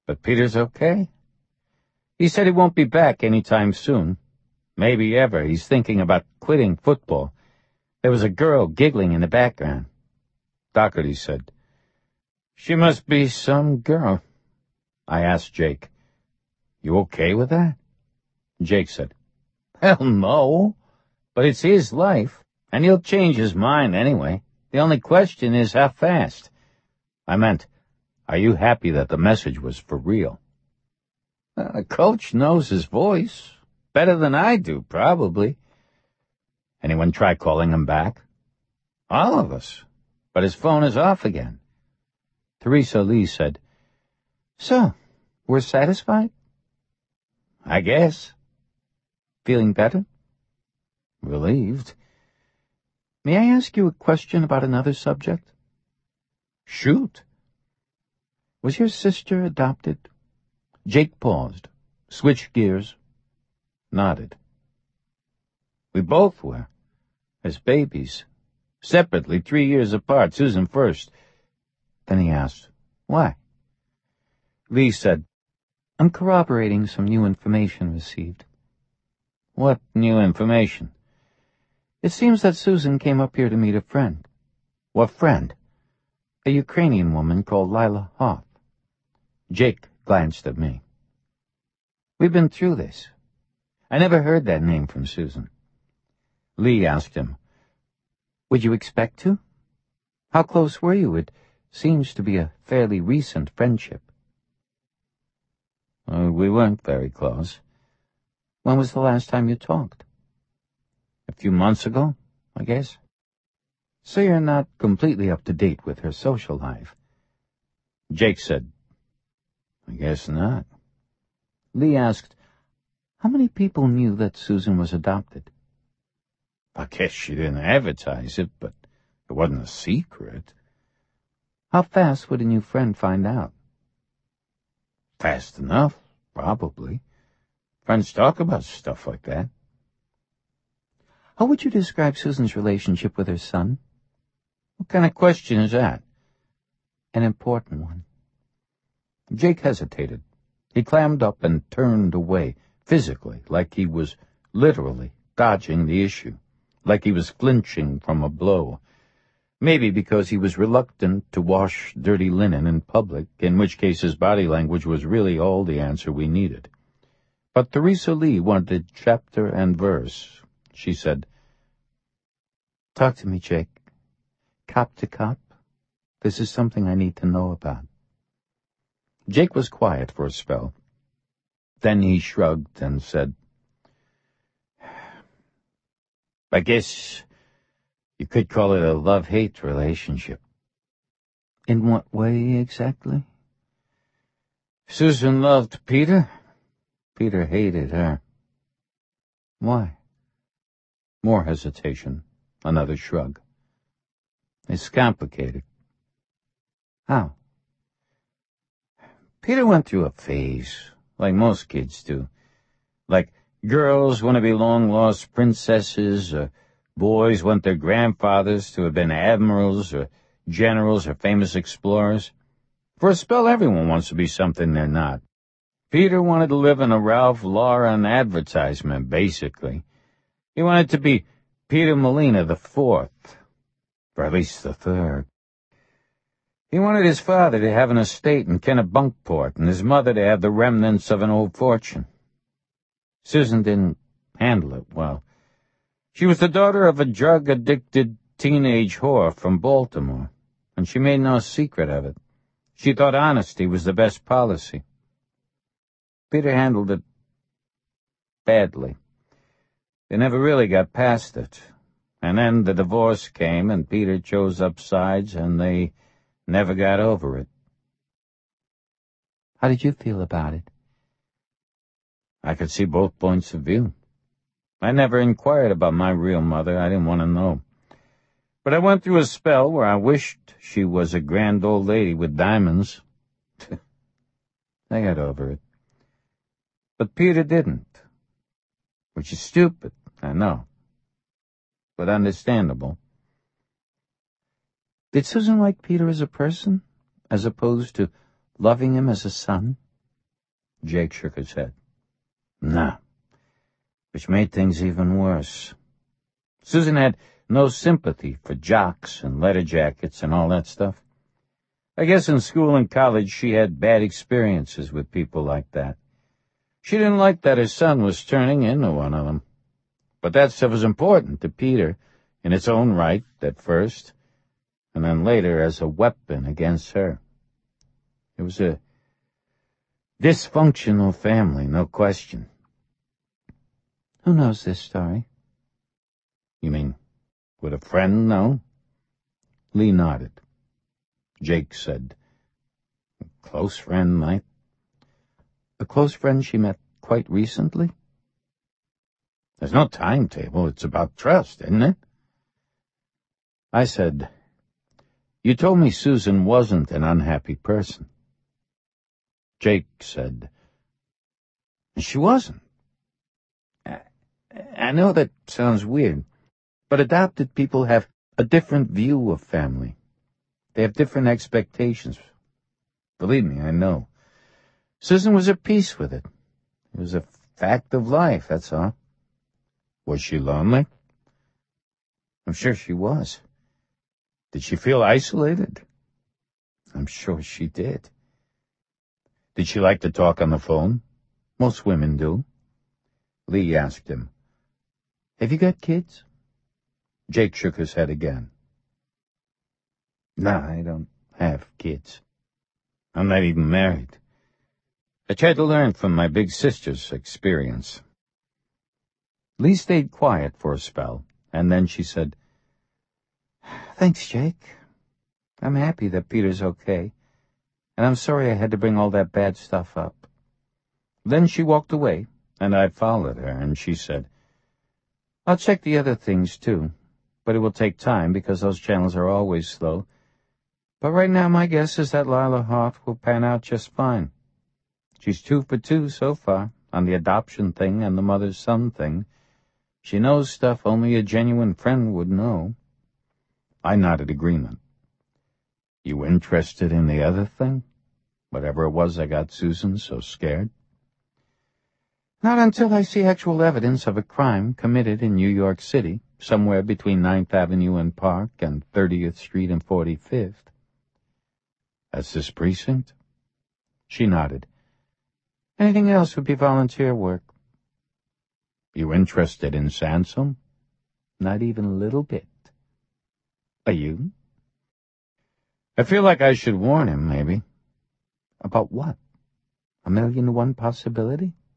But Peter's okay. He said he won't be back any time soon. Maybe ever. He's thinking about quitting football. There was a girl giggling in the background. Doherty said, "She must be some girl." I asked Jake, "You okay with that?" Jake said, "Hell no. But it's his life, and he'll change his mind anyway. The only question is how fast." I meant, are you happy that the message was for real? The coach knows his voice. Better than I do, probably. Anyone try calling him back? All of us. But his phone is off again. Theresa Lee said, "So, we're satisfied?" "I guess." "Feeling better?" "Relieved." "May I ask you a question about another subject?" "Shoot." "Was your sister adopted?" Jake paused, switched gears, nodded. "We both were, as babies. Separately, 3 years apart, Susan first." Then he asked, "Why?" Lee said, "I'm corroborating some new information received." "What new information?" "It seems that Susan came up here to meet a friend." "What friend?" "A Ukrainian woman called Lila Hoff." Jake glanced at me. "We've been through this. I never heard that name from Susan." Lee asked him, "Would you expect to? How close were you? It seems to be a fairly recent friendship." We weren't very close." "When was the last time you talked?" "A few months ago, I guess." "So you're not completely up to date with her social life?" Jake said, "I guess not." Lee asked, "How many people knew that Susan was adopted?" "I guess she didn't advertise it, but it wasn't a secret." "How fast would a new friend find out?" "Fast enough, probably. Friends talk about stuff like that." "How would you describe Susan's relationship with her son?" "What kind of question is that?" "An important one." Jake hesitated. He clammed up and turned away, physically, like he was literally dodging the issue, like he was flinching from a blow. Maybe because he was reluctant to wash dirty linen in public, in which case his body language was really all the answer we needed. But Theresa Lee wanted chapter and verse. She said, "Talk to me, Jake. Cop to cop. This is something I need to know about." Jake was quiet for a spell. Then he shrugged and said, "I guess you could call it a love-hate relationship." "In what way exactly?" "Susan loved Peter. Peter hated her." "Why?" More hesitation. Another shrug. "It's complicated." "How?" Peter went through a phase, like most kids do. Like girls want to be long-lost princesses, or boys want their grandfathers to have been admirals or generals or famous explorers. For a spell, everyone wants to be something they're not. Peter wanted to live in a Ralph Lauren advertisement, basically. He wanted to be Peter Molina the Fourth, or at least the Third. He wanted his father to have an estate in Kennebunkport and his mother to have the remnants of an old fortune. Susan didn't handle it well. She was the daughter of a drug-addicted teenage whore from Baltimore, and she made no secret of it. She thought honesty was the best policy. Peter handled it badly. They never really got past it. And then the divorce came, and Peter chose up sides, and they never got over it. "How did you feel about it?" I could see both points of view. I never inquired about my real mother. I didn't want to know. But I went through a spell where I wished she was a grand old lady with diamonds. I got over it. But Peter didn't. Which is stupid, I know. But understandable. "Did Susan like Peter as a person, as opposed to loving him as a son?" Jake shook his head. Nah. Which made things even worse. Susan had no sympathy for jocks and letter jackets and all that stuff. I guess in school and college she had bad experiences with people like that. She didn't like that her son was turning into one of them. But that stuff was important to Peter in its own right at first, and then later as a weapon against her. It was a dysfunctional family, no question. Who knows this story? You mean, would a friend know? Lee nodded. Jake said, a close friend might. A close friend she met quite recently? There's no timetable. It's about trust, isn't it? I said, you told me Susan wasn't an unhappy person. Jake said, she wasn't. I know that sounds weird, but adopted people have a different view of family. They have different expectations. Believe me, I know. Susan was at peace with it. It was a fact of life, that's all. Was she lonely? I'm sure she was. Did she feel isolated? I'm sure she did. Did she like to talk on the phone? Most women do. Lee asked him, have you got kids? Jake shook his head again. Nah, I don't have kids. I'm not even married. I tried to learn from my big sister's experience. Lee stayed quiet for a spell, and then she said, Thanks, Jake. I'm happy that Peter's okay, and I'm sorry I had to bring all that bad stuff up. Then she walked away, and I followed her, and she said, I'll check the other things, too, but it will take time because those channels are always slow. But right now my guess is that Lila Hart will pan out just fine. She's 2 for 2 so far, on the adoption thing and the mother-son thing. She knows stuff only a genuine friend would know. I nodded agreement. You interested in the other thing? Whatever it was that got Susan so scared? Not until I see actual evidence of a crime committed in New York City, somewhere between 9th Avenue and Park and 30th Street and 45th. That's this precinct? She nodded. Anything else would be volunteer work. You interested in Sansom? Not even a little bit. Are you? I feel like I should warn him, maybe. About what? 1,000,001 possibility?